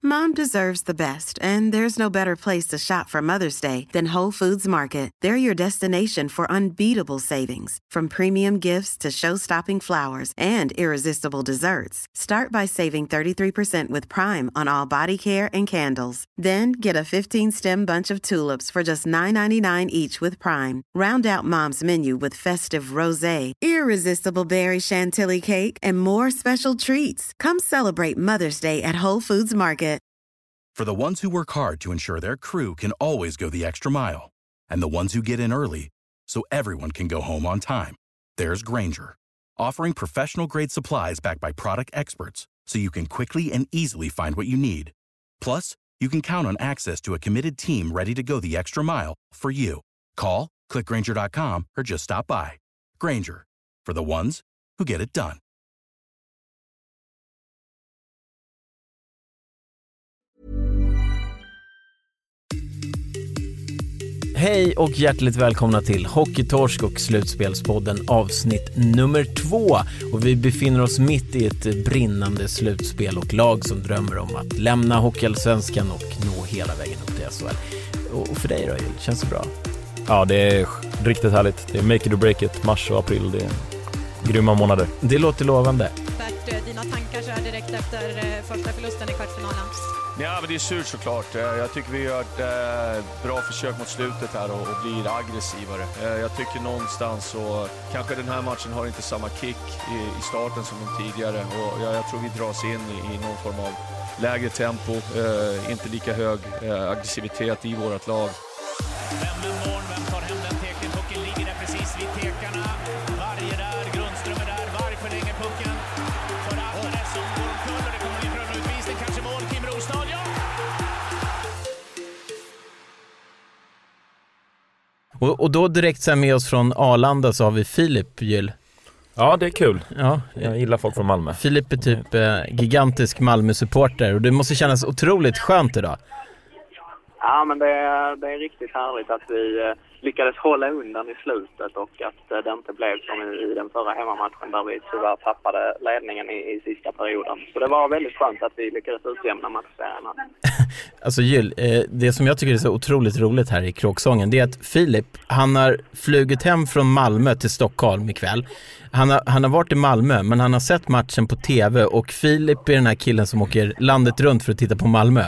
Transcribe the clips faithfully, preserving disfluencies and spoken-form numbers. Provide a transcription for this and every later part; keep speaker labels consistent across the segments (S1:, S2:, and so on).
S1: Mom deserves the best, and there's no better place to shop for Mother's Day than Whole Foods Market. They're your destination for unbeatable savings, from premium gifts to show-stopping flowers and irresistible desserts. Start by saving thirty-three percent with Prime on all body care and candles. Then get a fifteen-stem bunch of tulips for just nine ninety-nine each with Prime. Round out Mom's menu with festive rosé, irresistible berry chantilly cake, and more special treats. Come celebrate Mother's Day at Whole Foods Market.
S2: For the ones who work hard to ensure their crew can always go the extra mile, and the ones who get in early so everyone can go home on time, there's Grainger, offering professional-grade supplies backed by product experts so you can quickly and easily find what you need. Plus, you can count on access to a committed team ready to go the extra mile for you. Call, click Grainger dot com, or just stop by. Grainger, for the ones who get it done.
S3: Hej och hjärtligt välkomna till Hockeytorsk och Slutspelspodden avsnitt nummer två. Och vi befinner oss mitt i ett brinnande slutspel och lag som drömmer om att lämna Hockeyallsvenskan och nå hela vägen upp till S H L. Och för dig då, Jill, känns det bra?
S4: Ja, det är riktigt härligt. Det är make it or break it, mars och april. Det är grymma månader.
S3: Det låter lovande.
S5: Bert, dina tankar så här direkt efter första förlusten i kvartsfinalen?
S6: Ja, men det är surt såklart. Jag tycker vi gör ett äh, bra försök mot slutet här och, och blir aggressivare. Äh, jag tycker någonstans så kanske den här matchen har inte samma kick i, i starten som de tidigare. Och jag, jag tror vi dras in i, i någon form av lägre tempo, äh, inte lika hög äh, aggressivitet i vårt lag.
S7: Vem är mål, vem tar hem den teken? Pucken ligger där precis vid tekarna. Varje där, Grundström är där. Varg förlänger pucken. För Alvarez som går omkull och det kommer in från utvisning. Kanske mål, Kim Rosdahl, ja!
S3: Och, och då direkt så här med oss från Arlanda så har vi Filip Gyll.
S4: Ja, det är kul.
S3: Ja,
S4: jag gillar folk från Malmö.
S3: Filip är typ eh, gigantisk Malmö-supporter och det måste kännas otroligt skönt idag.
S8: Ja, men det är, det är riktigt härligt att vi eh, lyckades hålla undan i slutet och att eh, det inte blev som i, i den förra hemmamatchen där vi tyvärr tappade ledningen i, i sista perioden. Så det var väldigt skönt att vi lyckades utjämna matchserien.
S3: Alltså Jill, eh, det som jag tycker är så otroligt roligt här i Kråksången, det är att Filip, han har flugit hem från Malmö till Stockholm ikväll. Han har, han har varit i Malmö, men han har sett matchen på tv och Filip är den här killen som åker landet runt för att titta på Malmö.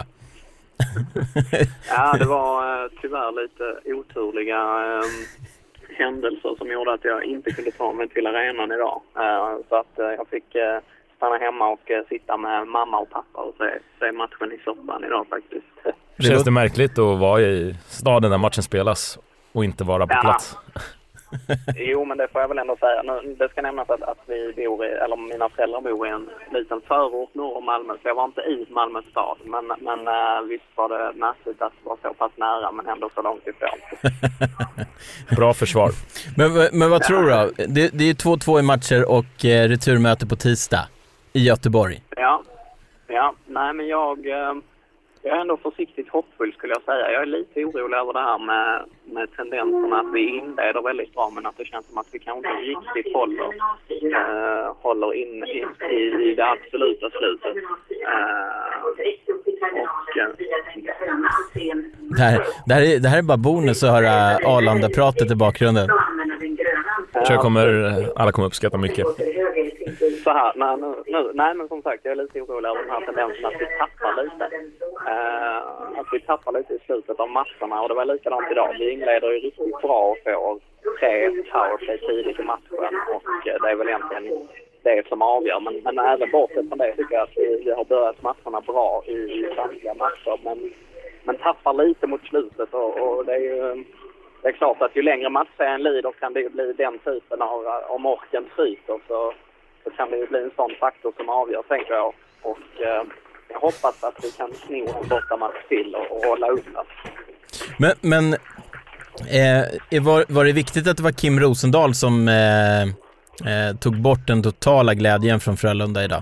S8: Ja, det var eh, tyvärr lite oturliga eh, händelser som gjorde att jag inte kunde ta mig till arenan idag. Eh, så att eh, jag fick eh, stanna hemma och eh, sitta med mamma och pappa och se, se matchen i soffan idag faktiskt.
S4: Känns det märkligt att vara i staden där matchen spelas och inte vara på
S8: ja.
S4: plats?
S8: Jo, men det får jag väl ändå säga. Nu, det ska nämnas att, att vi bor i, eller mina föräldrar bor i en liten förort norr om Malmö, så jag var inte i Malmö stad. Men, men äh, visst var det märkligt att vara så pass nära, men ändå så långt ifrån.
S4: Bra försvar.
S3: Men, men vad tror du då? Det, det är två två i matcher och eh, returmöte på tisdag i Göteborg.
S8: Ja, ja. Nej, men jag... Eh, Jag är ändå försiktigt hoppfull skulle jag säga. Jag är lite orolig över det här med, med tendenserna att vi inleder väldigt bra, men att det känns som att vi kanske inte riktigt håller, äh, håller in i, i, i det absoluta slutet. Äh, och, äh,
S3: det, här, det, här är, det här är bara bonus att höra Arlanda-pratet i bakgrunden.
S4: Jag kommer, alla kommer uppskatta mycket.
S8: Så här, nej, nu, nu, nej men som sagt, jag är lite orolig över den här tendensen att vi tappar lite. Uh, att vi tappar lite i slutet av matcherna, och det var likadant idag. Vi inleder ju riktigt bra och får tre powerplay tidigt i matchen, och uh, det är väl egentligen det som avgör. Men, men även bortsett från det tycker jag att vi, vi har börjat matcherna bra i, i samtliga matcher, men, men tappar lite mot slutet, och, och det är ju... Det är klart att ju längre matchen lider kan det bli den typen av, om orken tryter, så, så kan det ju bli en sån faktor som avgör, tänker jag. Och eh, jag hoppas att vi kan sno en borta match till och, och hålla undan.
S3: Men, men eh, var, var det viktigt att det var Kim Rosdahl som eh, eh, tog bort den totala glädjen från Frölunda idag?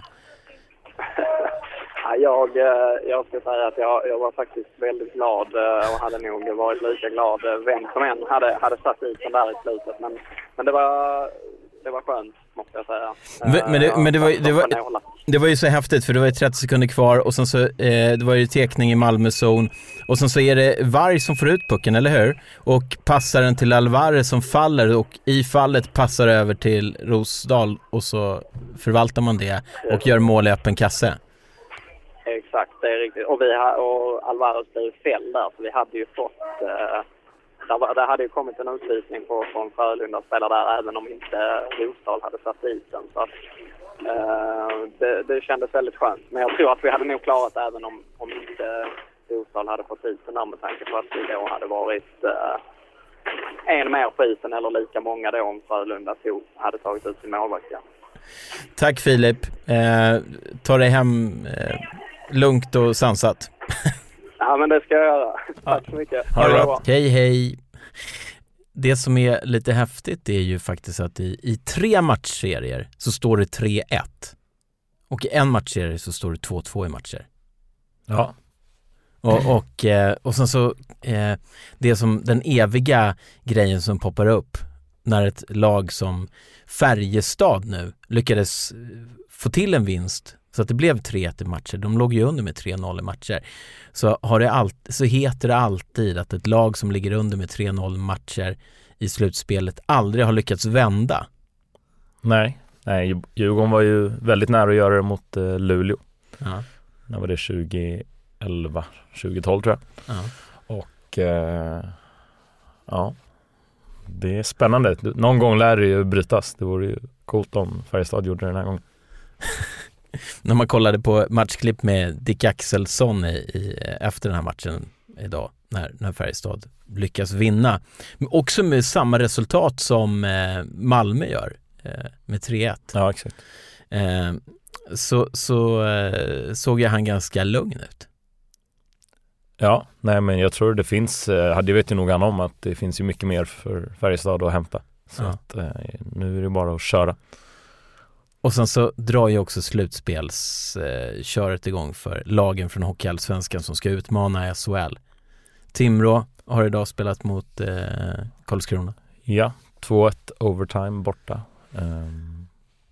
S8: Jag, jag ska säga att jag, jag var faktiskt väldigt glad och hade nog varit lika glad vem som än hade, hade satt ut den där i slutet. Men, men det var det var skönt, måste jag säga.
S3: Men, men, det, men det, var, det, var, det var ju så häftigt, för det var ju trettio sekunder kvar och sen så eh, det var ju tekning i Malmö-zon och sen så är det Varg som får ut pucken, eller hur? Och passar den till Alvarez som faller och i fallet passar över till Rosdahl och så förvaltar man det och gör mål i öppen kasse.
S8: Exakt, det är riktigt. Och, vi ha, och Alvarez blev fäll där, så vi hade ju fått... Eh, där, var, där hade ju kommit en utvisning på, från Frölunda spelare där, även om inte Rosdahl hade satt dit den. Så att, eh, det, det kändes väldigt skönt. Men jag tror att vi hade nog klarat även om, om inte Rosdahl hade fått dit den där, med tanke på att vi då hade varit eh, en mer på isen, eller lika många då om Frölunda tog, hade tagit ut sin målvakt. Ja.
S3: Tack Filip. Eh, ta dig hem eh, lugnt och sansat.
S8: Ja, men det ska jag göra. Tack så mycket.
S3: Ha det bra. Hej, hej. Det som är lite häftigt är ju faktiskt att i, i tre matchserier så står det tre ett. Och i en matchserie så står det två två i matcher.
S4: Ja.
S3: Och, och, och sen så eh, det som den eviga grejen som poppar upp när ett lag som Färjestad nu lyckades få till en vinst så att det blev tre ett i matcher. De låg ju under med tre noll i matcher. Så, har det all, så heter det alltid att ett lag som ligger under med tre noll matcher i slutspelet aldrig har lyckats vända.
S4: Nej, nej Djurgården var ju väldigt nära att göra det mot eh, Luleå.
S3: Ja.
S4: När var det tjugoelva, tjugohundratolv tror jag.
S3: Ja.
S4: Och eh, ja, det är spännande. Någon gång lär det ju brytas. Det vore ju coolt om Färjestad gjorde det den här gången.
S3: När man kollade på matchklipp med Dick Axelsson i, i, efter den här matchen idag, när, när Färjestad lyckas vinna. Men också med samma resultat som eh, Malmö gör, eh, med tre ett.
S4: Ja, exakt.
S3: Eh, så så eh, såg jag han ganska lugn ut.
S4: Ja, nej men jag tror det finns, eh, det vet ju nog han om, att det finns ju mycket mer för Färjestad att hämta. Så
S3: ja.
S4: att, eh, nu är det bara att köra.
S3: Och sen så drar ju också slutspelsköret eh, igång för lagen från Hockeyallsvenskan som ska utmana i S H L. Timrå har idag spelat mot eh, Karlskrona.
S4: Ja, två ett overtime borta. Um,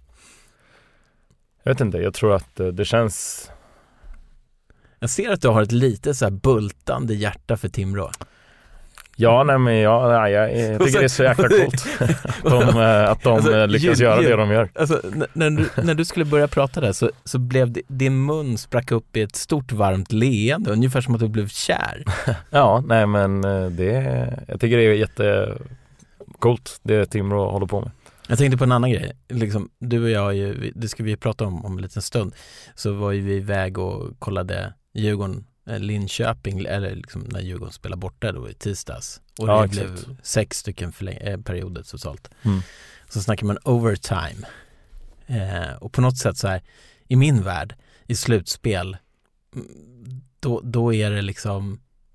S4: jag vet inte, jag tror att eh, det känns...
S3: Jag ser att du har ett lite så här bultande hjärta för Timrå.
S4: Ja, nej men jag, nej, jag, jag tycker det är så jäkla coolt de, att de alltså, lyckas ju, göra ju, det de gör.
S3: Alltså, när, du, när du skulle börja prata där så, så blev det, din mun sprack upp i ett stort varmt leende, ungefär som att du blev kär.
S4: Ja, nej men det, jag tycker det är jättecoolt det Timrå håller på med.
S3: Jag tänkte på en annan grej. Liksom, du och jag, ju, det ska vi prata om om en liten stund, så var ju vi iväg och kollade Djurgården Linköping, eller liksom när Djurgården spelar borta då i tisdags. Och det
S4: ja,
S3: blev sex stycken förläng- perioder totalt.
S4: Mm.
S3: Så snackar man overtime. Eh, och på något sätt så här, i min värld, i slutspel, då, då är det liksom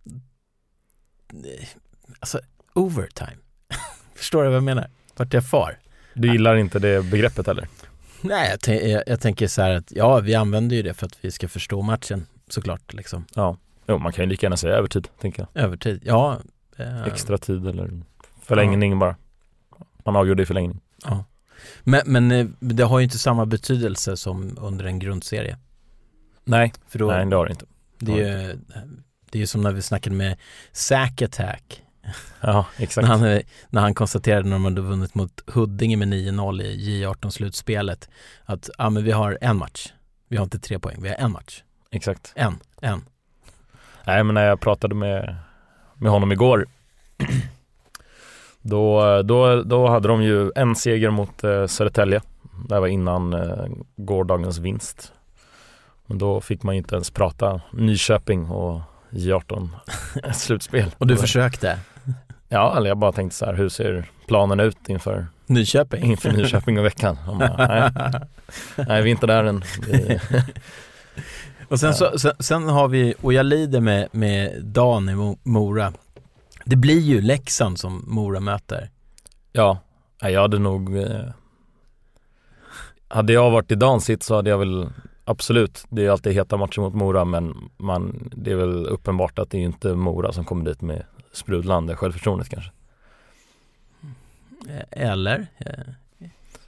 S3: alltså overtime. Förstår du vad jag menar? Vart jag far?
S4: Du gillar inte det begreppet eller?
S3: Nej, jag, t- jag, jag tänker så här att ja, vi använder ju det för att vi ska förstå matchen. Såklart liksom.
S4: Ja, jo, man kan ju lika gärna säga övertid, tänker jag.
S3: Övertid, ja. Eh,
S4: Extra tid eller förlängning ja. Bara. Man avgjorde i förlängning.
S3: Ja. Men, men det har ju inte samma betydelse som under en grundserie.
S4: Nej,
S3: för då,
S4: nej det har det inte.
S3: Det är ju, det är ju som när vi snackade med Zack Attack.
S4: Ja, exakt.
S3: När han, när han konstaterade när de hade vunnit mot Huddinge med nio noll i J arton-slutspelet att ja, men vi har en match. Vi har inte tre poäng, vi har en match.
S4: Exakt.
S3: En, en.
S4: Nej, men när jag pratade med, med honom igår då, då, då hade de ju en seger mot eh, Södertälje. Det var innan eh, gårdagens vinst. Men då fick man ju inte ens prata Nyköping och J arton-slutspel.
S3: Och du försökte?
S4: Ja, eller jag bara tänkte så här, hur ser planen ut inför
S3: Nyköping?
S4: Inför Nyköping och veckan. Bara, nej. nej, vi är inte där än. Vi...
S3: Och sen, så, sen, sen har vi, och jag lider med, med Dan i Mora. Det blir ju Leksand som Mora möter.
S4: Ja, jag hade nog... Eh, hade jag varit i Dans sitt så hade jag väl... Absolut, det är alltid heta matcher mot Mora, men man, det är väl uppenbart att det är inte Mora som kommer dit med sprudlande självförtroendet kanske.
S3: Eller?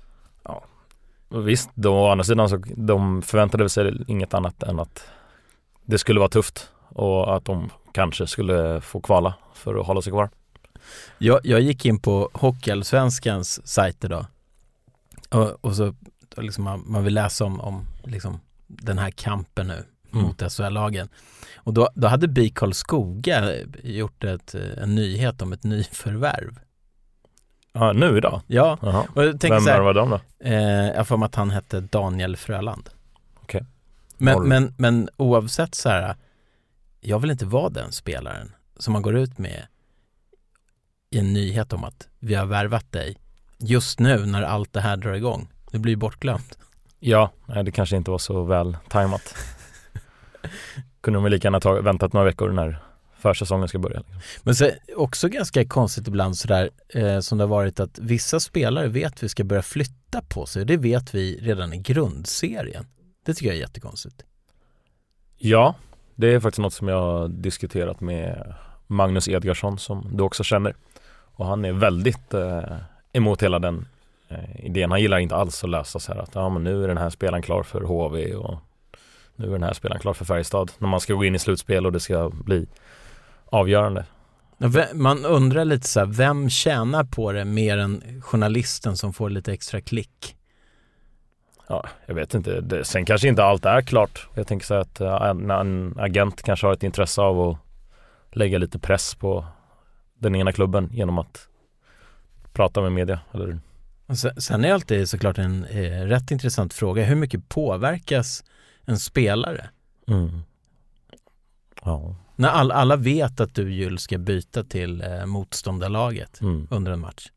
S4: Ja. Och visst, då, å andra sidan så de förväntade sig inget annat än att det skulle vara tufft och att de kanske skulle få kvala för att hålla sig kvar.
S3: Jag, jag gick in på Hockeyallsvenskans sajt idag och, och så och liksom man, man vill läsa om, om liksom den här kampen nu mm. mot S H L-lagen. Och då, då hade B I Karlskoga gjort ett, en nyhet om ett nyförvärv.
S4: Ja, nu idag?
S3: Ja.
S4: Jaha.
S3: Och jag
S4: Vem
S3: så här,
S4: var de då?
S3: Eh, jag får att han hette Daniel Fröland.
S4: Okej. Okay.
S3: Men, men, men oavsett så här, jag vill inte vara den spelaren som man går ut med i en nyhet om att vi har värvat dig just nu när allt det här drar igång. Det blir bortglömt.
S4: Ja, nej, det kanske inte var så väl tajmat. Kunde de lika gärna ta, väntat några veckor när försäsongen ska börja. Liksom.
S3: Men så, också ganska konstigt ibland sådär eh, som det har varit att vissa spelare vet att vi ska börja flytta på sig. Det vet vi redan i grundserien. Det tycker jag är jättekonstigt.
S4: Ja, det är faktiskt något som jag har diskuterat med Magnus Edgarsson som du också känner. Och han är väldigt eh, emot hela den eh, idén. Han gillar inte alls att läsa så här att ja, men nu är den här spelaren klar för H V och nu är den här spelaren klar för Färjestad. När man ska gå in i slutspel och det ska bli avgörande.
S3: Man undrar lite så här, vem tjänar på det mer än journalisten som får lite extra klick?
S4: Ja, jag vet inte. Det, sen kanske inte allt är klart. Jag tänker så att en, en agent kanske har ett intresse av att lägga lite press på den ena klubben genom att prata med media. Eller?
S3: Sen är det alltid såklart en eh, rätt intressant fråga. Hur mycket påverkas en spelare?
S4: Mm. Ja.
S3: När all, alla vet att du, Jules, ska byta till eh, motståndarlaget mm. under en match.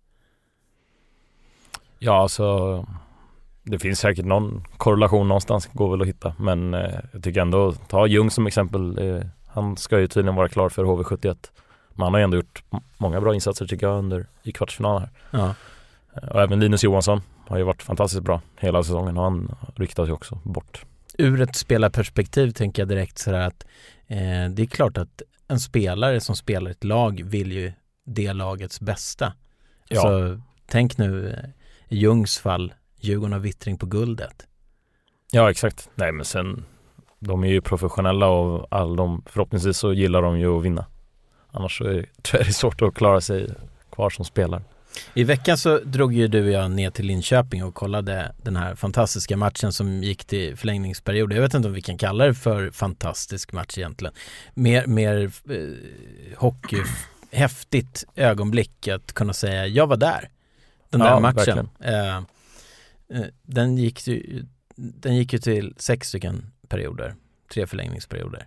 S4: Ja, alltså det finns säkert någon korrelation någonstans, går väl att hitta. Men eh, jag tycker ändå, ta Ljung som exempel. Eh, han ska ju tydligen vara klar för H V sjuttioett. Men han har ändå gjort många bra insatser tycker jag under i kvartsfinalen här.
S3: Ja.
S4: Och även Linus Johansson har ju varit fantastiskt bra hela säsongen och han ryktas ju också bort.
S3: Ur ett spelarperspektiv tänker jag direkt så här att eh, det är klart att en spelare som spelar ett lag vill ju det lagets bästa.
S4: Ja.
S3: Så tänk nu i Ljungs fall, Djurgården och Vittring på guldet.
S4: Ja, exakt. Nej, men sen de är ju professionella och all de, förhoppningsvis så gillar de ju att vinna. Annars så är, tror jag det är svårt att klara sig kvar som spelare.
S3: I veckan så drog ju du och jag ner till Linköping och kollade den här fantastiska matchen som gick till förlängningsperiod. Jag vet inte om vi kan kalla det för fantastisk match egentligen. Mer, mer eh, hockey, häftigt ögonblick att kunna säga jag var där. Den där
S4: ja,
S3: matchen. Eh, eh, den, gick ju, den gick ju till sex stycken perioder. Tre förlängningsperioder.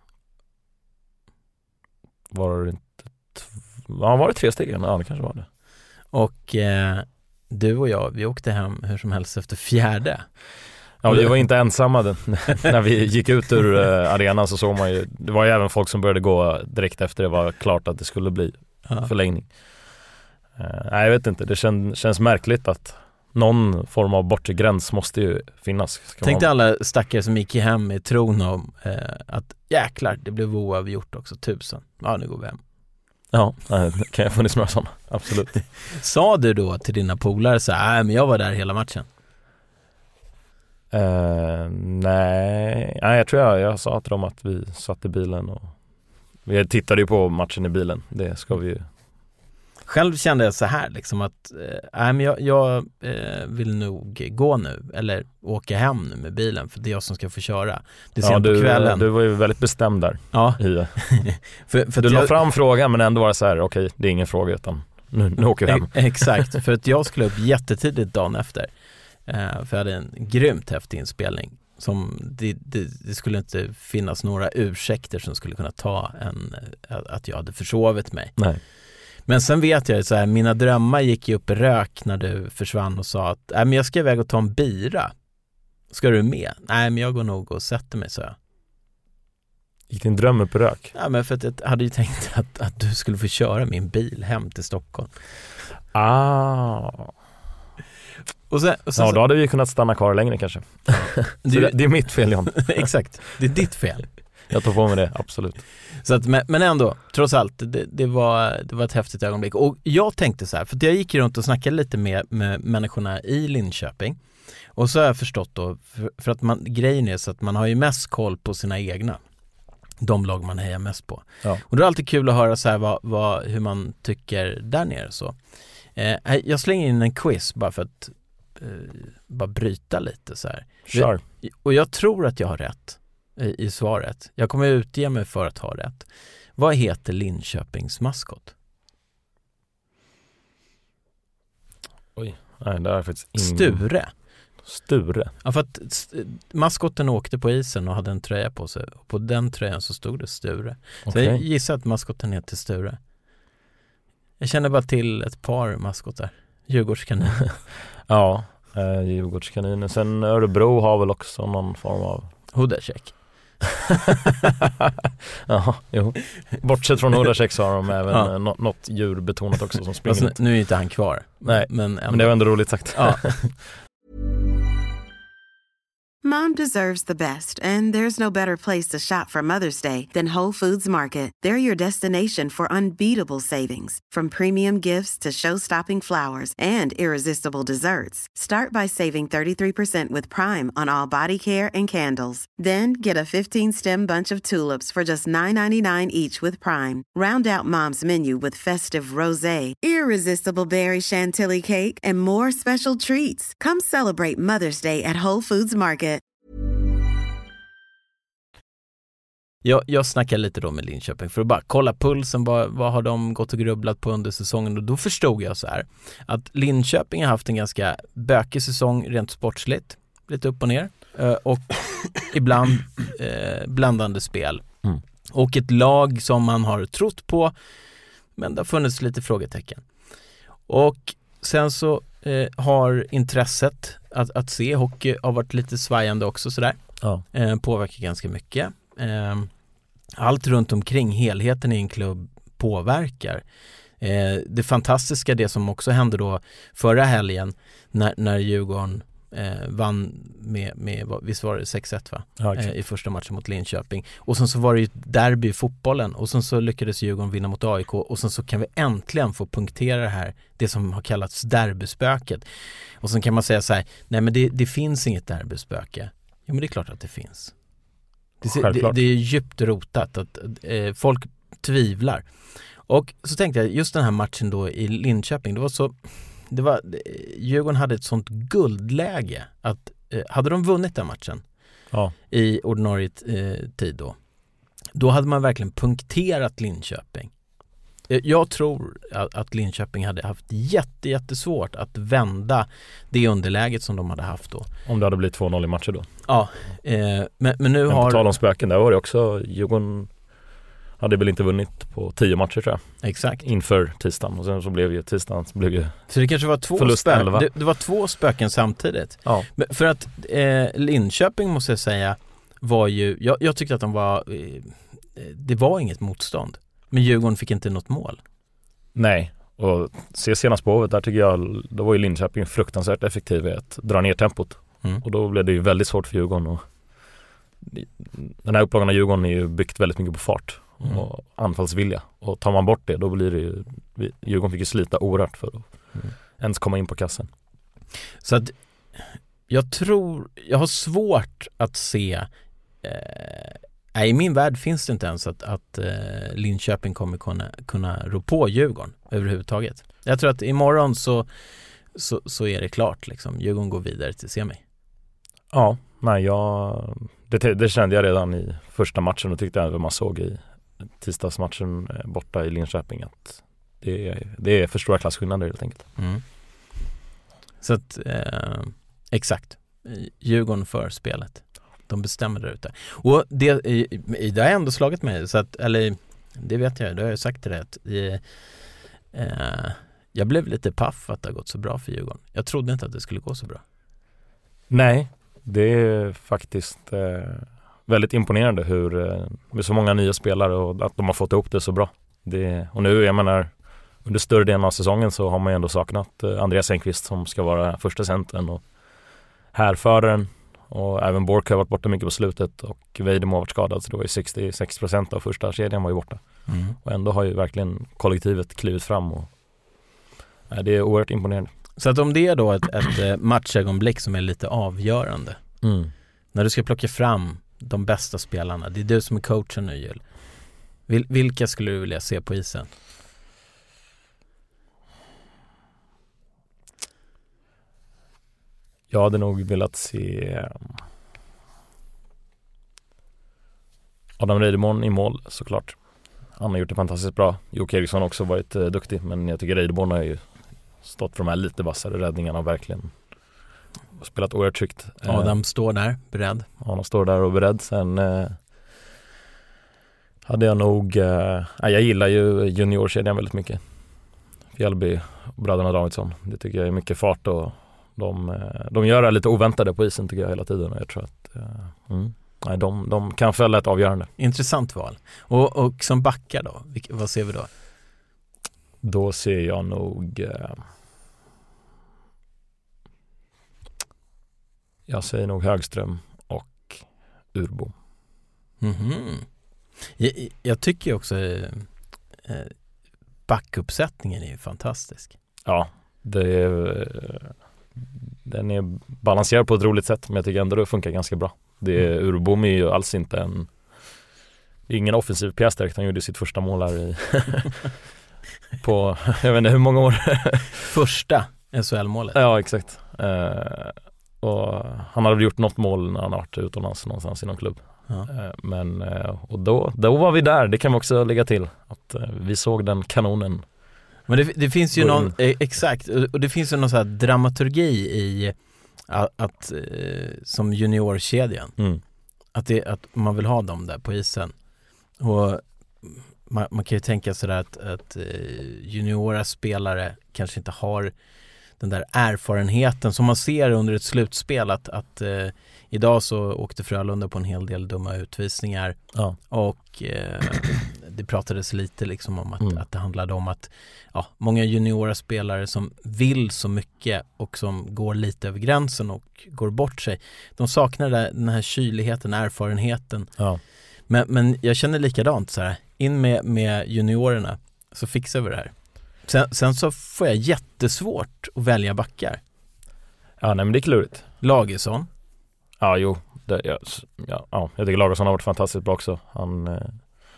S4: Var det inte t- ja, var det tre steg? Ja, det kanske var det.
S3: Och eh, du och jag, vi åkte hem hur som helst efter fjärde.
S4: Ja, vi var inte ensamma den, när vi gick ut ur uh, arenan så såg man ju, det var ju även folk som började gå direkt efter det var klart att det skulle bli ja. förlängning. Uh, nej, jag vet inte, det kän, känns märkligt att någon form av bortre gräns måste ju finnas.
S3: Tänk dig alla stackare som gick hem i tron om eh, att jäklar, det blev oavgjort också, tusen. Ja, nu går vi hem.
S4: Ja, det kan jag funnits några sådana, absolut.
S3: Sa du då till dina polare så här, men jag var där hela matchen?
S4: Uh, nej, nej, jag tror jag, jag sa till dem att vi satt i bilen och vi tittade ju på matchen i bilen, det ska vi ju.
S3: Själv kände jag så här liksom att äh, men jag, jag äh, vill nog gå nu eller åka hem nu med bilen för det är jag som ska få köra. Det är
S4: ja, du,
S3: på kvällen.
S4: Du var ju väldigt bestämd där.
S3: Ja.
S4: för, för du la jag... fram frågan men ändå var det så här, okej, okay, det är ingen fråga utan nu, nu åker vi hem.
S3: Exakt, för att jag skulle upp jättetidigt dagen efter. Uh, för jag hade en grymt häftig inspelning. Som det, det, det skulle inte finnas några ursäkter som skulle kunna ta en, att jag hade försovit mig.
S4: Nej.
S3: Men sen vet jag så här, mina drömmar gick ju upp i rök när du försvann och sa att nej, men jag ska iväg och ta en bira. Ska du med? Nej, men jag går nog och sätter mig, så jag.
S4: Gick din dröm upp i rök?
S3: Ja, men för att jag hade ju tänkt att, att du skulle få köra min bil hem till Stockholm.
S4: Ah.
S3: Och sen, och sen,
S4: ja, då hade vi kunnat stanna kvar längre kanske.
S3: Du,
S4: det, det är mitt fel, Jan.
S3: Exakt, det är ditt fel.
S4: Jag tar på mig det, absolut.
S3: Så att, men, men ändå, trots allt, det, det, var, det var ett häftigt ögonblick. Och jag tänkte så här, för jag gick runt och snackade lite med, med människorna i Linköping. Och så har jag förstått då, för, för att man, grejen är så att man har ju mest koll på sina egna. De lag man hejar mest på. Ja. Och det är alltid kul att höra så här vad, vad, hur man tycker där nere. Så. Eh, jag slänger in en quiz bara för att eh, bara bryta lite så här.
S4: Sure.
S3: Och jag tror att jag har rätt i, i svaret. Jag kommer utge mig för att ha rätt. Vad heter Linköpings maskot?
S4: Oj, nej, det är faktiskt ingen...
S3: Sture.
S4: Sture.
S3: Ja, för att maskotten åkte på isen och hade en tröja på sig. Och på den tröjan så stod det Sture. Så okay. Jag gissar att maskotten heter Sture. Jag känner bara till ett par maskotar. Djurgårdskaniner.
S4: Ja, eh, Djurgårdskaniner. Sen Örebro har väl också någon form av...
S3: Hudacek.
S4: Ja, jo. Bortsett från Hudacek så har de även ja. något, något djurbetonat också som springer.
S3: Alltså, nu är inte han kvar.
S4: Nej,
S3: men,
S4: men det var ändå roligt sagt.
S3: Ja.
S1: Mom deserves the best, and there's no better place to shop for Mother's Day than Whole Foods Market. They're your destination for unbeatable savings, from premium gifts to show-stopping flowers and irresistible desserts. Start by saving thirty-three percent with Prime on all body care and candles. Then get a fifteen-stem bunch of tulips for just nine ninety-nine each with Prime. Round out Mom's menu with festive rosé, irresistible berry chantilly cake, and more special treats. Come celebrate Mother's Day at Whole Foods Market.
S3: Jag, jag snackar lite då med Linköping för att bara kolla pulsen, vad, vad har de gått och grubblat på under säsongen, och då förstod jag så här att Linköping har haft en ganska bökig säsong rent sportsligt, lite upp och ner och ibland eh, blandande spel mm. och ett lag som man har trott på, men det har funnits lite frågetecken. Och sen så eh, har intresset att, att se hockey har varit lite svajande också sådär. Ja. Eh, påverkar ganska mycket. Eh, allt runt omkring helheten i en klubb påverkar. Eh, det fantastiska, det som också hände då förra helgen när, när Djurgården eh, vann med, med visst var det sex ett va? Ja, eh, i första matchen mot Linköping. Och sen så var det ju derby i fotbollen, och sen så lyckades Djurgården vinna mot A I K, och sen så kan vi äntligen få punktera det här, det som har kallats derbyspöket. Och sen kan man säga så här, nej men det, det finns inget derbyspöke. Jo, men det är klart att det finns. Det, det, det är djupt rotat att eh, folk tvivlar. Och så tänkte jag, just den här matchen då i Linköping, det var så det var, Djurgården hade ett sånt guldläge att eh, hade de vunnit den matchen ja. i ordinarie eh, tid då, då hade man verkligen punkterat Linköping. Jag tror att Linköping hade haft jätte, jättesvårt att vända det underläget som de hade haft då.
S4: Om det hade blivit två noll i matcher då.
S3: Ja, eh, men, men nu
S4: men
S3: har...
S4: på tal om spöken, där var det också, Djurgården hade väl inte vunnit på tio matcher tror jag.
S3: Exakt.
S4: Inför tisdagen, och sen så blev ju tisdagen så blev ju
S3: så det kanske var två spöken. Det, det var två spöken samtidigt. Ja. Men för att eh, Linköping måste jag säga var ju, jag, jag tyckte att de var eh, det var inget motstånd. Men Djurgården fick inte något mål.
S4: Nej, och se senast på hovet där tycker jag, då var ju Linköping fruktansvärt effektiv i att dra ner tempot. Mm. Och då blev det ju väldigt svårt för Djurgården. Och den här upplagan av Djurgården är ju byggt väldigt mycket på fart mm. och anfallsvilja. Och tar man bort det, då blir det ju, Djurgården fick ju slita oerhört för att mm. ens komma in på kassen.
S3: Så att jag tror, jag har svårt att se eh, nej, i min värld finns det inte ens att, att eh, Linköping kommer kunna, kunna rå på Djurgården överhuvudtaget. Jag tror att imorgon så, så, så är det klart. Liksom. Djurgården går vidare till semi.
S4: Ja, nej, jag, det, det kände jag redan i första matchen, och tyckte jag att man såg i tisdagsmatchen borta i Linköping att det är, det är för stora klasskillnader helt enkelt. Mm.
S3: Så att, eh, exakt. Djurgården för spelet. De bestämmer där ute. Och det, det har ändå slagit mig. Så att, eller det vet jag, det har jag sagt till dig. Att, eh, jag blev lite paff att det har gått så bra för Djurgården. Jag trodde inte att det skulle gå så bra.
S4: Nej, det är faktiskt eh, väldigt imponerande hur eh, med så många nya spelare och att de har fått ihop det så bra. Det, och nu, jag menar, under större delen av säsongen så har man ju ändå saknat eh, Andreas Enqvist som ska vara första centern och härföraren. Och även Bork har varit borta mycket på slutet och Weidemo har varit skadad, så det var ju sextiosex procent av första kedjan var ju borta. Mm. Och ändå har ju verkligen kollektivet klivit fram och nej, det är oerhört imponerande.
S3: Så att om det är då ett, ett matchögonblick som är lite avgörande, mm. när du ska plocka fram de bästa spelarna, det är du som är coachen nu, Jill. Vil, vilka skulle du vilja se på isen?
S4: Jag hade nog velat se Adam Reideborn i mål, såklart. Han har gjort det fantastiskt bra. Jocke Eriksson har också varit eh, duktig, men jag tycker Reideborn har ju stått för de här lite vassare räddningarna och verkligen spelat oerhört tryggt.
S3: Adam eh, står där, beredd.
S4: Han står där och beredd. Sen eh, hade jag nog... Eh, jag gillar ju juniorkedjan väldigt mycket. Fjällby och bröderna Davidsson. Det tycker jag är mycket fart och de, de gör det lite oväntade på isen tycker jag hela tiden. Och jag tror att eh, mm, nej, de, de kan fälla ett avgörande.
S3: Intressant val. Och, och som backar då? Vilka, vad ser vi då?
S4: Då ser jag nog... Eh, jag säger nog Högström och Urbo.
S3: Mm-hmm. Jag, jag tycker också eh, backuppsättningen är ju fantastisk.
S4: Ja, det är, den är balanserad på ett roligt sätt, men jag tycker ändå det funkar ganska bra. Det är, mm. Urbom är ju alls inte en... Det är ingen offensiv pjäs direkt. Han gjorde sitt första mål här i... på, jag vet inte hur många år.
S3: Första S H L-målet.
S4: Ja, exakt. Uh, och han hade gjort något mål när han har varit utomlands någonstans i någon klubb. Ja. Men och då, då var vi där, det kan vi också lägga till att vi såg den kanonen.
S3: Men det, det finns ju någon, exakt, och det finns ju någon så här dramaturgi i att, att som juniorkedjan mm. att, det, att man vill ha dem där på isen. Och man, man kan ju tänka sådär att, att juniora spelare kanske inte har den där erfarenheten som man ser under ett slutspel att, att eh, idag så åkte Frölunda på en hel del dumma utvisningar ja. och eh, det pratades lite liksom om att, mm. att det handlade om att ja, många juniora spelare som vill så mycket och som går lite över gränsen och går bort sig, de saknar den här kyligheten, erfarenheten ja. men, men jag känner likadant så här, in med, med juniorerna så fixar vi det här. Sen, sen så får jag jättesvårt att välja backar.
S4: Ja, nej men det är klurigt.
S3: Lagesson.
S4: Ja, jo. Det, ja, ja, jag tycker Lagesson har varit fantastiskt bra också. Han eh,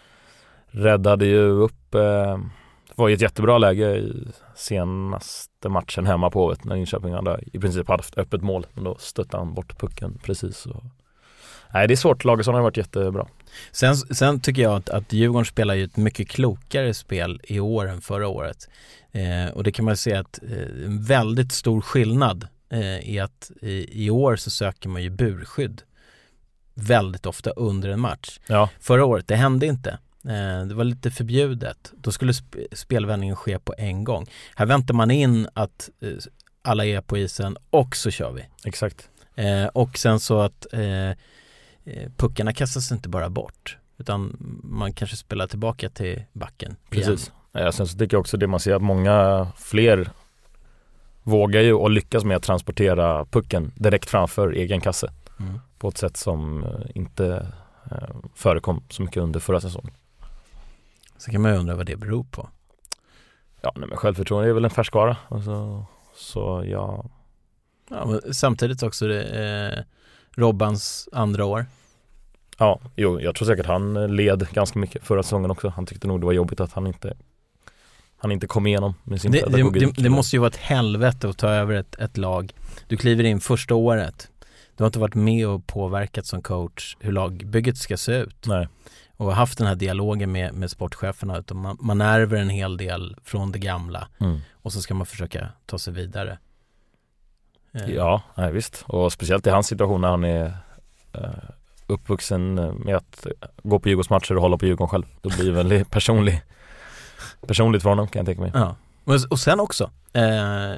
S4: räddade ju upp... Eh, det var ju ett jättebra läge i senaste matchen hemma på Hovet när Linköping hade i princip haft öppet mål. Men då stötte han bort pucken precis. Och, nej, det är svårt. Lagesson har varit jättebra.
S3: Sen, sen tycker jag att, att Djurgården spelar ju ett mycket klokare spel i år än förra året. Eh, och det kan man se att eh, en väldigt stor skillnad eh, är att i, i år så söker man ju burskydd väldigt ofta under en match. Ja. Förra året, det hände inte. Eh, det var lite förbjudet. Då skulle sp- spelvändningen ske på en gång. Här väntar man in att eh, alla är på isen och så kör vi.
S4: Exakt.
S3: Eh, och sen så att eh, puckarna kastas inte bara bort utan man kanske spelar tillbaka till backen.
S4: Precis. Ja, sen så tycker jag också det man ser att många fler vågar ju och lyckas med att transportera pucken direkt framför egen kasse mm. på ett sätt som inte eh, förekom så mycket under förra säsongen.
S3: Så kan man ju undra vad det beror på.
S4: Ja, nej, men självförtroende är väl en färskvara. Alltså, så ja.
S3: Ja, men samtidigt också det, eh, Robbans andra år.
S4: Ja, jo, jag tror säkert han led ganska mycket förra säsongen också. Han tyckte nog det var jobbigt att han inte han inte kom igenom med sin
S3: det, pedagogik. Det, det måste ju vara ett helvete att ta över ett, ett lag. Du kliver in första året. Du har inte varit med och påverkat som coach hur lagbygget ska se ut.
S4: Nej.
S3: Och haft den här dialogen med, med sportcheferna. Utan man, man ärver en hel del från det gamla. Mm. Och så ska man försöka ta sig vidare.
S4: Ja, nej, visst. Och speciellt i hans situation när han är uh, uppvuxen med att gå på Djurgårdsmatcher och hålla på Djurgården själv. Då blir det väldigt personlig, personligt för honom, kan jag tänka mig.
S3: Ja. Och, och sen också eh,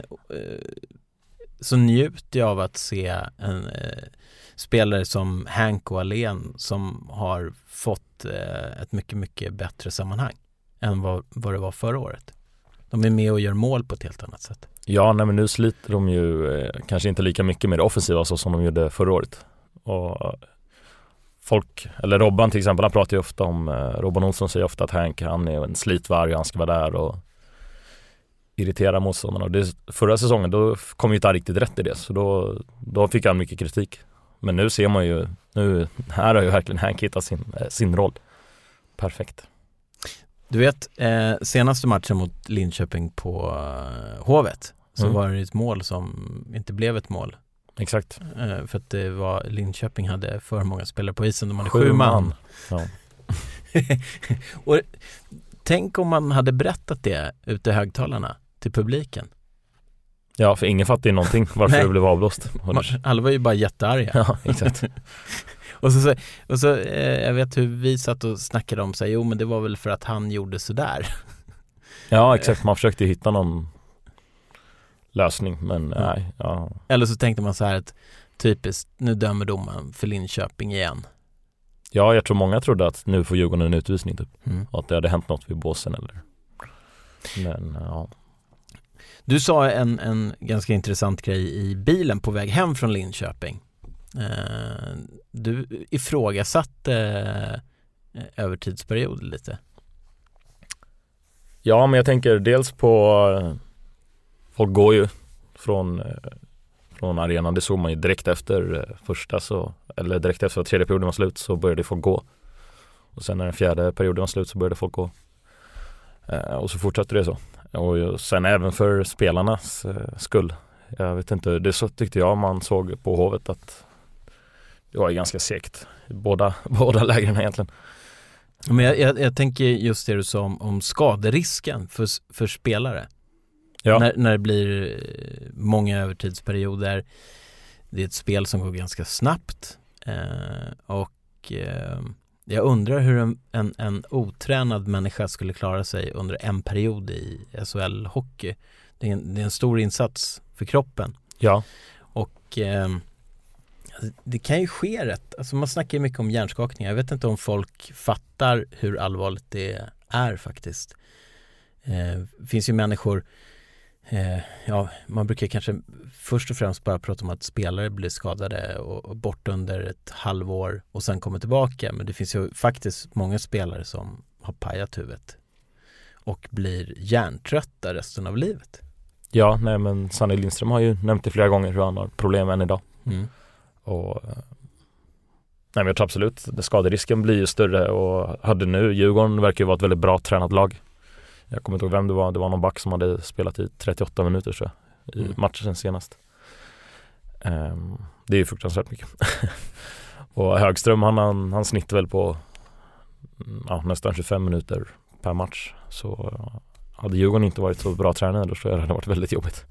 S3: så njuter jag av att se en eh, spelare som Hank och Alén som har fått eh, ett mycket, mycket bättre sammanhang än vad, vad det var förra året. De är med och gör mål på ett helt annat sätt.
S4: Ja, nej, men nu sliter de ju eh, kanske inte lika mycket med det offensiva så som de gjorde förra året. Och folk, eller Robban till exempel, han pratar ju ofta om, eh, Robban Olsson säger ofta att Hank, han är en slitvarg och han ska vara där och irritera motståndarna. Och det, förra säsongen då kom ju inte riktigt rätt i det, så då, då fick han mycket kritik. Men nu ser man ju, nu, här har ju verkligen Hank hittat sin, eh, sin roll. Perfekt.
S3: Du vet, eh, senaste matchen mot Linköping på eh, Hovet så mm. var det ett mål som inte blev ett mål.
S4: Exakt.
S3: Eh, för att det var, Linköping hade för många spelare på isen. De hade sju, sju man.
S4: Ja.
S3: Och tänk om man hade berättat det ute i högtalarna till publiken.
S4: Ja, för ingen fattar ju någonting varför det blev avblåst.
S3: Alla var ju bara jättearga.
S4: Ja, exakt.
S3: och så, och så eh, jag vet hur vi satt och snackade om sig. Jo, men det var väl för att han gjorde sådär.
S4: Ja, exakt. Man försökte hitta någon lösning, men
S3: ja.
S4: nej. Ja.
S3: Eller så tänkte man så här att typiskt, nu dömer domaren för Linköping igen.
S4: Ja, jag tror många trodde att nu får Djurgården en utvisning typ.
S3: Mm.
S4: Och att det hade hänt något vid båsen eller. Men ja.
S3: Du sa en, en ganska intressant grej i bilen på väg hem från Linköping. Eh, du ifrågasatte eh, övertidsperiod lite.
S4: Ja, men jag tänker dels på folk går ju från, från arenan. Det såg man ju direkt efter första så, eller direkt efter att tredje perioden var slut så började folk gå. Och sen när den fjärde perioden var slut så började folk gå. Eh, och så fortsatte det så. Och sen även för spelarnas eh, skull. Jag vet inte, det så tyckte jag man såg på Hovet att det var ganska segt. Båda, båda lägren egentligen.
S3: Men jag, jag, jag tänker just det du sa om, om skaderisken för, för spelare. Ja. När, när det blir många övertidsperioder. Det är ett spel som går ganska snabbt. Eh, och eh, jag undrar hur en, en, en otränad människa skulle klara sig under en period i S H L-hockey. Det är en, det är en stor insats för kroppen.
S4: Ja.
S3: Och eh, det kan ju ske rätt. Alltså man snackar ju mycket om hjärnskakningar. Jag vet inte om folk fattar hur allvarligt det är faktiskt. Eh, det finns ju människor, eh, ja, man brukar kanske först och främst bara prata om att spelare blir skadade och, och bort under ett halvår och sen kommer tillbaka. Men det finns ju faktiskt många spelare som har pajat huvudet och blir hjärntrötta resten av livet.
S4: Ja, nej men Sanny Lindström har ju nämnt det flera gånger hur han har problem än idag.
S3: Mm.
S4: Och nej, men jag tror absolut det skaderisken blir ju större och hade nu, Djurgården verkar ju vara ett väldigt bra tränat lag. Jag kommer inte ihåg vem det var, det var någon back som hade spelat i trettioåtta minuter så, i mm. matchen senast. Um, det är ju fruktansvärt mycket. Och Högström han, han, han snittar väl på ja, nästan tjugofem minuter per match. Så hade Djurgården inte varit så bra tränare då tror jag det hade varit väldigt jobbigt.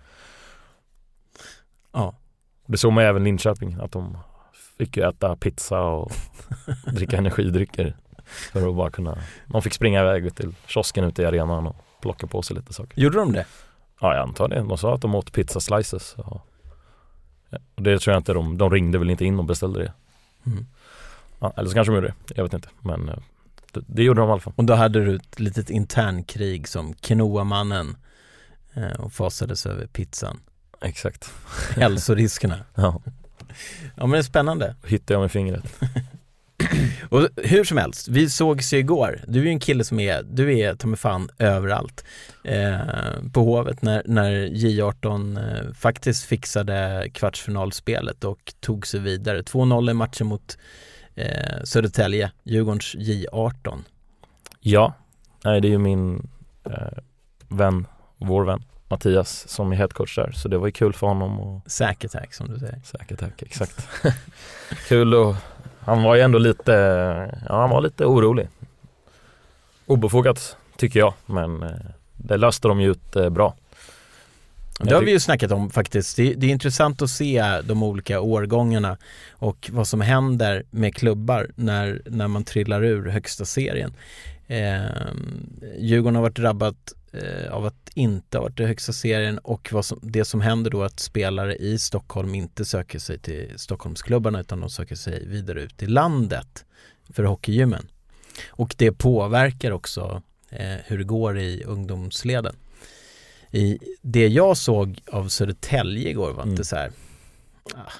S3: Ja.
S4: Det såg man även Linköping att de fick ju äta pizza och dricka energidrycker för att bara kunna, man fick springa iväg till kiosken ute i arenan och plocka på sig lite saker.
S3: Gjorde de det?
S4: Ja, jag antar det. De sa att de åt pizza slices. Och det tror jag inte, de, de ringde väl inte in och beställde det.
S3: Mm.
S4: Ja, eller så kanske de gjorde det, jag vet inte. Men det, det gjorde de i alla fall.
S3: Och då hade du ett litet internkrig som Quinoa-mannen eh, och fasades över pizzan.
S4: Exakt.
S3: Hälsoriskerna.
S4: Ja.
S3: Ja, men det är spännande.
S4: Hittade jag med fingret.
S3: Och hur som helst, vi sågs ju igår. Du är ju en kille som är, du är ta mig fan överallt. Eh, på Hovet när, när J arton eh, faktiskt fixade kvartsfinalspelet och tog sig vidare. två noll i matchen mot eh, Södertälje, Djurgårdens J arton.
S4: Ja, nej, det är ju min eh, vän, vår vän Mattias som är headcoach där, så det var ju kul för honom. Och...
S3: Säkertack som du säger.
S4: Säkertack, exakt. Kul, och han var ju ändå lite, ja, han var lite orolig. Obefogat tycker jag, men eh, det löste de ju ut eh, bra.
S3: Det har vi ju snackat om faktiskt. Det, det är intressant att se de olika årgångarna och vad som händer med klubbar när, när man trillar ur högsta serien. Eh, Djurgården har varit drabbat eh, av att inte ha varit i högsta serien, och vad som, det som händer då att spelare i Stockholm inte söker sig till Stockholmsklubbarna utan de söker sig vidare ut i landet för hockeygymmen. Och det påverkar också eh, hur det går i ungdomsleden. I det jag såg av Södertälje igår var inte mm. så här, ah,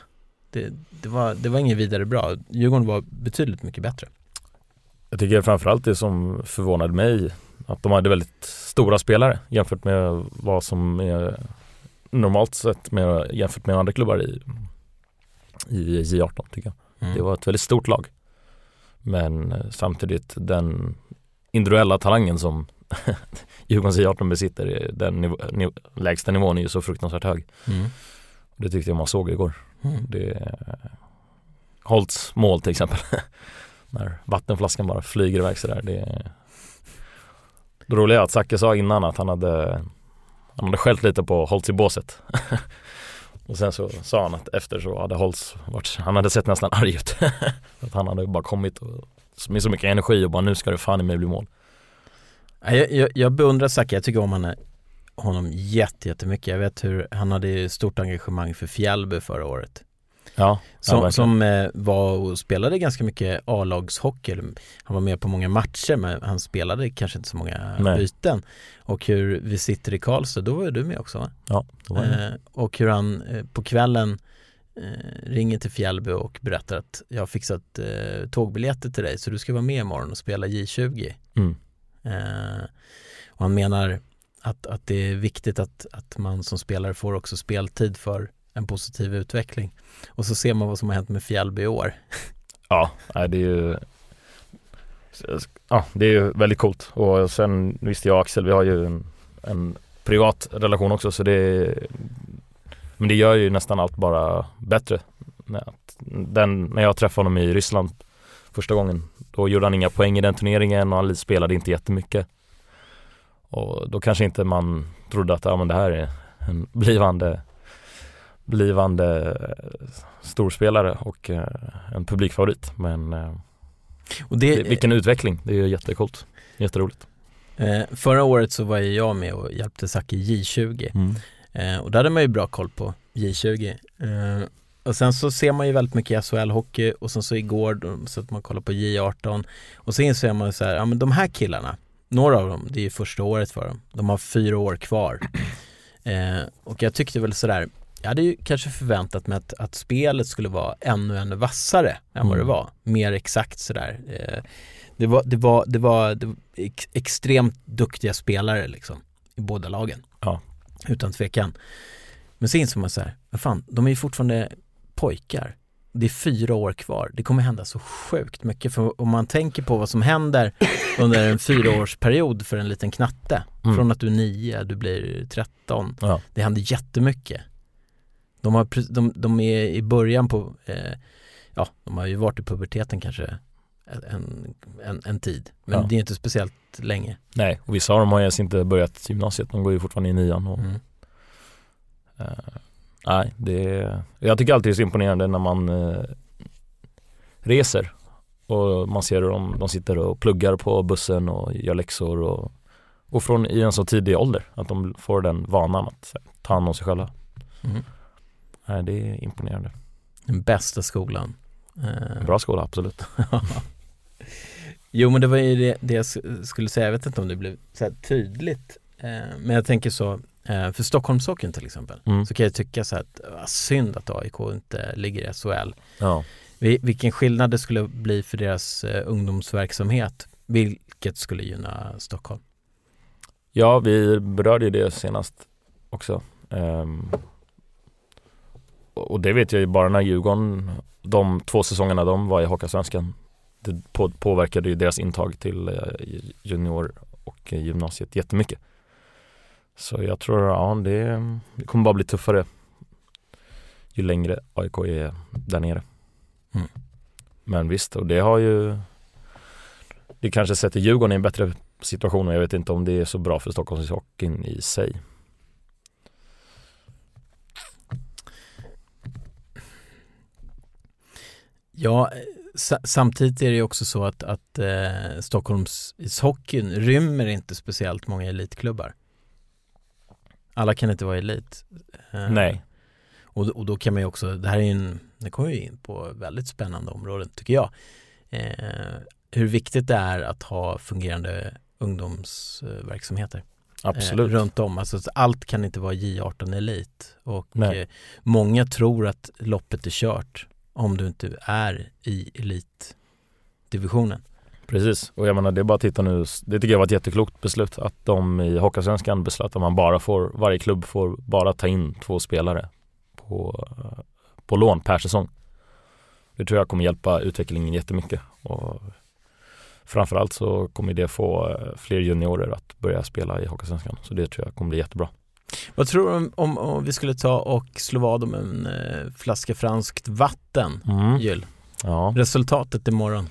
S3: Det, det, var, det var ingen vidare bra. Djurgården var betydligt mycket bättre.
S4: Jag tycker framförallt det som förvånade mig att de hade väldigt stora spelare jämfört med vad som är normalt sett med, jämfört med andra klubbar i, i J arton tycker jag. Mm. Det var ett väldigt stort lag. Men samtidigt den individuella talangen som Djurgårdens J arton besitter, den niv- niv- lägsta nivån är ju så fruktansvärt hög. Mm. Det tyckte jag man såg igår. Mm. Det Holtz mål till exempel. När vattenflaskan bara flyger iväg så där. Det, det roliga är att Zacke sa innan att han hade han hade skällt lite på Holtz i båset. Och sen så sa han att efter så hade Holtz varit, han hade sett nästan arg ut. Att han hade bara kommit och, med så mycket energi och bara nu ska det fan i mig bli mål.
S3: Jag, jag, jag beundrar Zacke, jag tycker om han är, honom jätte, jättemycket. Jag vet hur han hade stort engagemang för Fjällby förra året.
S4: Ja,
S3: som,
S4: ja,
S3: som eh, var och spelade ganska mycket A-lagshockey. Han var med på många matcher, men han spelade kanske inte så många Nej. byten. Och hur vi sitter i Karlstad, då var ju du med också, va?
S4: Ja, då var jag.
S3: Eh, och hur han eh, på kvällen eh, ringer till Fjällby och berättar att jag har fixat eh, tågbiljetter till dig, så du ska vara med imorgon och spela J tjugo. Mm. Eh, och han menar att, att det är viktigt att, att man som spelare får också speltid för en positiv utveckling. Och så ser man vad som har hänt med Fjällby i år.
S4: Ja, det är ju ja, det är ju väldigt coolt. Och sen visste jag och Axel, vi har ju en, en privat relation också, så det men det gör ju nästan allt bara bättre. Den, när jag träffade honom i Ryssland första gången, då gjorde han inga poäng i den turneringen och han spelade inte jättemycket. Och då kanske inte man trodde att ja, men det här är en blivande blivande storspelare och eh, en publikfavorit. Men eh, och det, vilken utveckling. Det är ju jättekult. Jätteroligt.
S3: Eh, förra året så var jag med och hjälpte Zacke i J tjugo. Mm. Eh, och där hade man ju bra koll på J tjugo. Eh, och sen så ser man ju väldigt mycket S H L-hockey och sen så igår så att man kollar på J arton. Och så inser man så här, ja men de här killarna, några av dem, det är ju första året för dem. De har fyra år kvar. Eh, och jag tyckte väl sådär, jag hade ju kanske förväntat mig att, att spelet skulle vara ännu, ännu vassare än vad det var. Mer exakt sådär. Eh, det, var, det, var, det, var, det var ex, extremt duktiga spelare liksom, i båda lagen. Ja. Utan tvekan. Men sen insåg man så här, men fan, de är ju fortfarande pojkar. Det är fyra år kvar. Det kommer hända så sjukt mycket. För om man tänker på vad som händer under en fyraårsperiod för en liten knatte. Mm. Från att du är nio, du blir tretton. Ja. Det händer jättemycket. De, har, de, de är i början på, eh, ja, de har ju varit i puberteten kanske en, en, en tid. Men ja. Det är inte speciellt länge.
S4: Nej, och vissa av dem har ju inte börjat gymnasiet. De går ju fortfarande i nian. Och, mm. eh, nej, det är, jag tycker alltid det är så imponerande när man eh, reser. Och man ser hur de, de sitter och pluggar på bussen och gör läxor. Och, och från i en så tidig ålder. Att de får den vanan att ta hand om sig själva. Mm. Nej, det är imponerande.
S3: Den bästa skolan.
S4: En bra skola, absolut.
S3: Jo, men det var ju det, det jag skulle säga. Jag vet inte om det blev så här tydligt. Men jag tänker så, för Stockholmshockeyn till exempel, mm. så kan jag tycka så här att vad synd att A I K inte ligger i S H L. Ja. Vilken skillnad det skulle bli för deras ungdomsverksamhet. Vilket skulle gynna Stockholm.
S4: Ja, vi berörde ju det senast också. Um, och det vet jag ju bara när Djurgården, de två säsongerna de var i Hockeyallsvenskan, det på, påverkade ju deras intag till uh, junior och uh, gymnasiet jättemycket. Så jag tror ja, det, det kommer bara bli tuffare ju längre A I K är där nere. Mm. Men visst, och det har ju det kanske sätter Djurgården i en bättre situation, och jag vet inte om det är så bra för Stockholmshockeyn i sig.
S3: Ja, samtidigt är det också så att, att eh, Stockholms ishockeyn rymmer inte speciellt många elitklubbar. Alla kan inte vara elit. Eh,
S4: Nej.
S3: Och, och då kan man ju också, det här är en, det kommer ju in på väldigt spännande områden tycker jag. Eh, hur viktigt det är att ha fungerande ungdomsverksamheter. eh, runt om. Alltså, allt kan inte vara J arton Elit. Och eh, många tror att loppet är kört om du inte är i elitdivisionen.
S4: Precis, och jag menar det är bara att titta nu, det tycker jag var ett jätteklokt beslut att de i Hockeyallsvenskan beslöt att man bara får, varje klubb får bara ta in två spelare på, på lån per säsong. Det tror jag kommer hjälpa utvecklingen jättemycket och framförallt så kommer det få fler juniorer att börja spela i Hockeyallsvenskan, så det tror jag kommer bli jättebra.
S3: Vad tror du om, om, om vi skulle ta och slå vad om en eh, flaska franskt vatten, mm. Gyll?
S4: Ja.
S3: Resultatet imorgon.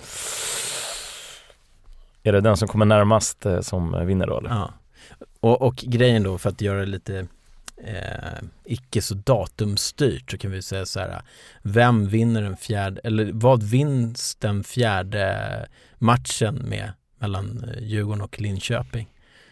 S4: Är det den som kommer närmast eh, som vinner då? Eller?
S3: Ja. Och, och grejen då, för att göra det lite eh, icke så datumstyrt, så kan vi säga så här: vem vinner den fjärde, eller vad vinns den fjärde matchen med mellan Djurgården och Linköping?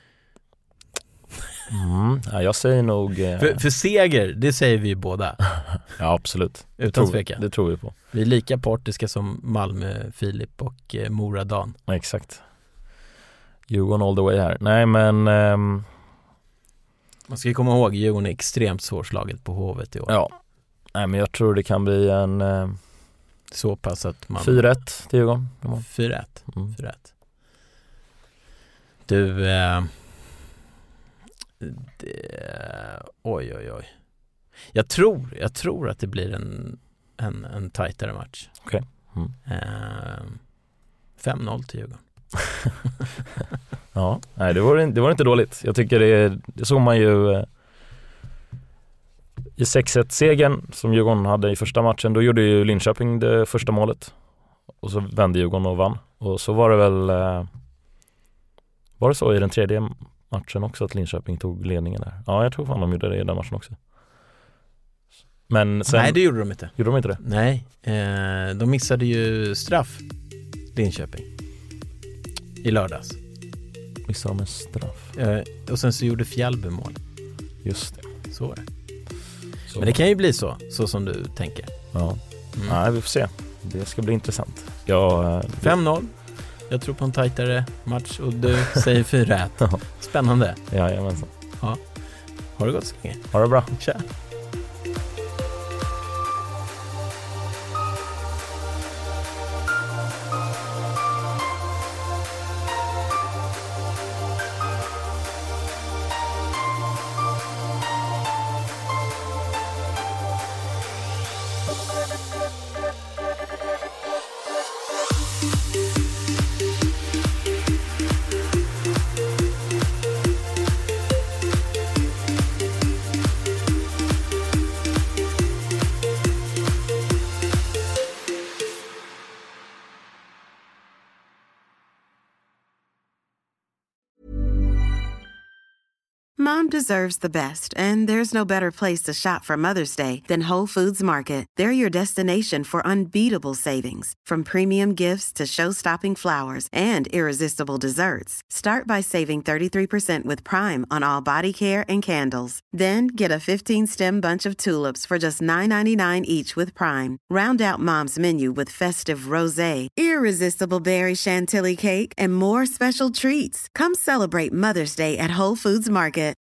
S4: Mm, ja, jag säger nog... Eh...
S3: För, för seger, det säger vi ju båda.
S4: Ja, absolut.
S3: Utan
S4: det
S3: tvekan.
S4: Det tror vi på.
S3: Vi är lika partiska som Malmö, Filip och eh, Mora Dan.
S4: Ja, exakt. Djurgården all the way här. Nej, men... Ehm...
S3: Man ska ju komma ihåg, Djurgården är extremt svårslaget på Hovet i år.
S4: Ja. Nej, men jag tror det kan bli en... Eh...
S3: Så pass att man...
S4: fyra ett till Djurgården.
S3: fyra ett. Mm. fyra ett. Du... Eh... Det... Oj, oj, oj. Jag tror, jag tror att det blir en, en, en tajtare match.
S4: Okej. Okay. Mm.
S3: Eh... fem noll till Djurgården.
S4: Ja, nej, det var, det var inte dåligt. Jag tycker det, det såg man ju eh, i sex ett-segern som Djurgården hade i första matchen. Då gjorde ju Linköping det första målet och så vände Djurgården och vann. Och så var det väl eh, var det så i den tredje matchen också att Linköping tog ledningen där. Ja, jag tror fan de gjorde det i den matchen också. Men sen,
S3: nej, det gjorde de inte.
S4: Gjorde de inte det?
S3: Nej, eh, de missade ju straff, Linköping, i lördags.
S4: Missade de en straff?
S3: Eh, och sen så gjorde Fjällby mål.
S4: Just det.
S3: Så är det.
S4: Så.
S3: Men det kan ju bli så, så som du tänker.
S4: Ja, mm. Nej, vi får se. Det ska bli intressant. Jag,
S3: fem noll. Jag tror på en tajtare match och du säger fyra ett. Spännande.
S4: Ja, jamensan.
S3: Ja. Har det gått så länge?
S4: Ha det bra.
S3: Tja.
S1: Mom deserves the best, and there's no better place to shop for Mother's Day than Whole Foods Market. They're your destination for unbeatable savings, from premium gifts to show-stopping flowers and irresistible desserts. Start by saving thirty-three percent with Prime on all body care and candles. Then get a fifteen-stem bunch of tulips for just nine ninety-nine each with Prime. Round out Mom's menu with festive rosé, irresistible berry chantilly cake, and more special treats. Come celebrate Mother's Day at Whole Foods Market.